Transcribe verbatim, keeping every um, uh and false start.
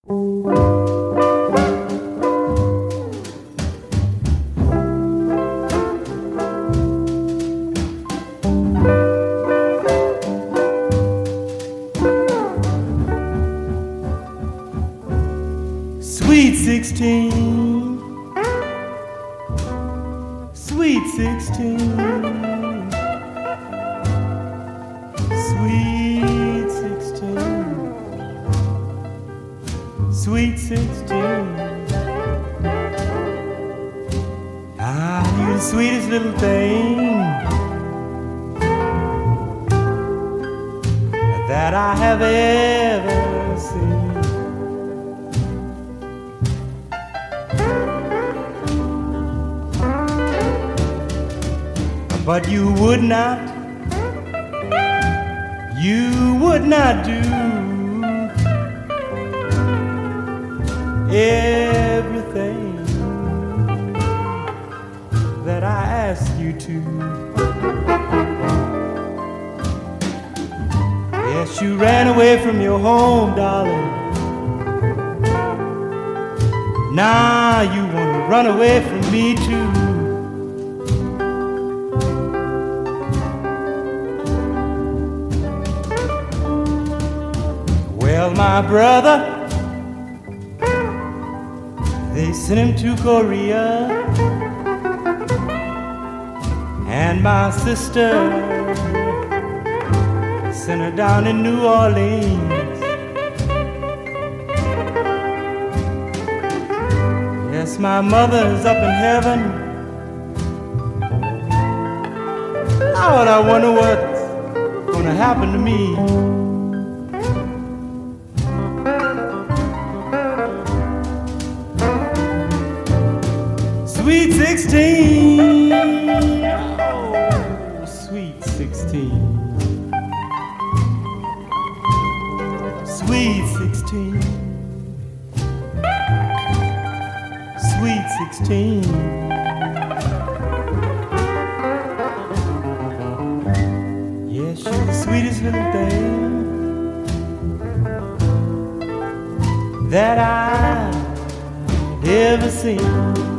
Sweet sixteen, sweet sixteen, sweet sixteen, sweet sixteen. Ah, you're the sweetest little thing that I have ever seen. But you would not, you would not do everything that I ask you to. Yes, you ran away from your home, darling. Now you want to run away from me too. Well, my brother, they sent him to Korea, and my sister sent her down in New Orleans. Yes, my mother's up in heaven. Lord, I wonder what's gonna happen to me. Sweet sixteen, oh, sweet sixteen, sweet sixteen, sweet sixteen. Yes, you're the sweetest little thing that I've ever seen.